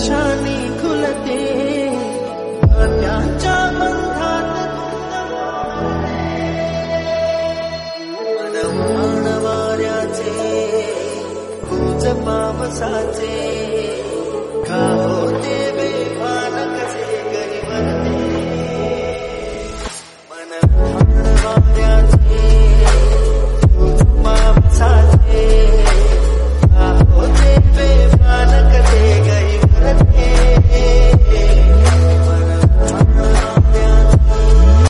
निशाणी खुलते नात्याच्या बंधात मन वाऱ्याचे गुज पावसाचे